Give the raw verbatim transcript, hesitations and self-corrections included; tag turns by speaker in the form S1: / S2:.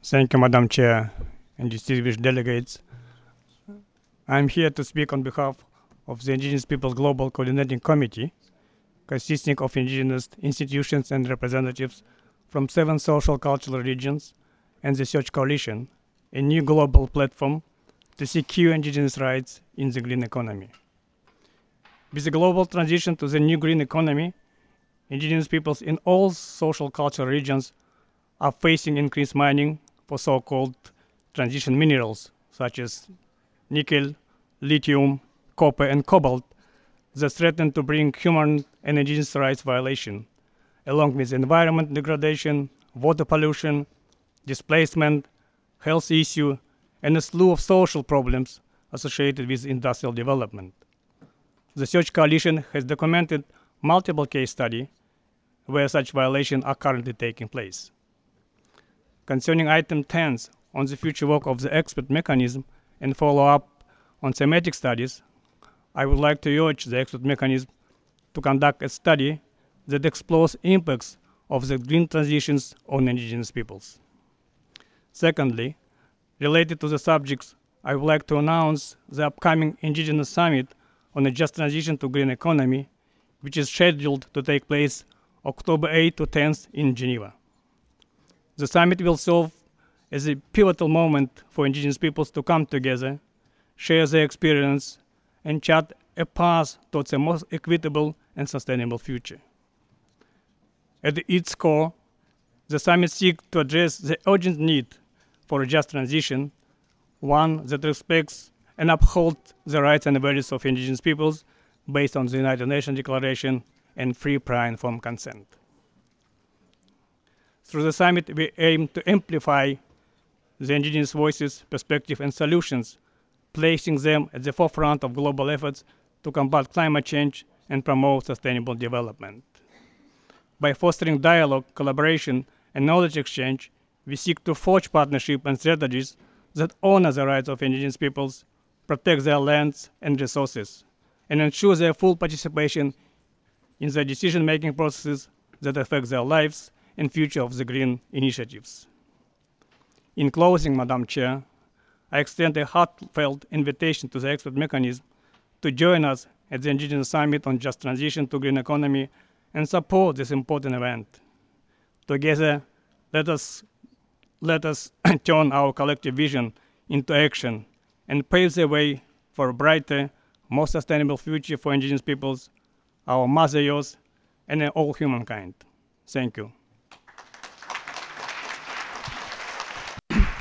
S1: Thank you, Madam Chair and distinguished delegates. I'm here to speak on behalf of the Indigenous Peoples Global Coordinating Committee, consisting of indigenous institutions and representatives from seven social cultural regions and the Search Coalition, a new global platform to secure indigenous rights in the green economy. With the global transition to the new green economy, indigenous peoples in all social cultural regions are facing increased mining for so-called transition minerals such as nickel, lithium, copper, and cobalt that threaten to bring human and indigenous rights violation, along with environment degradation, water pollution, displacement, health issue, and a slew of social problems associated with industrial development. The Search Coalition has documented multiple case studies where such violations are currently taking place. Concerning item ten on the future work of the expert mechanism and follow-up on thematic studies, I would like to urge the expert mechanism to conduct a study that explores impacts of the green transitions on indigenous peoples. Secondly, related to the subjects, I would like to announce the upcoming Indigenous Summit on a just transition to green economy, which is scheduled to take place October eighth to tenth in Geneva. The summit will serve as a pivotal moment for indigenous peoples to come together, share their experience, and chart a path towards a more equitable and sustainable future. At its core, the summit seeks to address the urgent need for a just transition, one that respects and upholds the rights and values of indigenous peoples based on the United Nations Declaration and free, prior, and informed consent. Through the summit, we aim to amplify the indigenous voices, perspectives, and solutions, placing them at the forefront of global efforts to combat climate change and promote sustainable development. By fostering dialogue, collaboration, and knowledge exchange, we seek to forge partnerships and strategies that honor the rights of indigenous peoples, protect their lands and resources, and ensure their full participation in the decision-making processes that affect their lives and future of the green initiatives. In closing, Madam Chair, I extend a heartfelt invitation to the expert mechanism to join us at the Indigenous Summit on Just Transition to Green Economy and support this important event. Together, let us, let us turn our collective vision into action and pave the way for a brighter, more sustainable future for indigenous peoples, our Mother Earth, and all humankind. Thank you.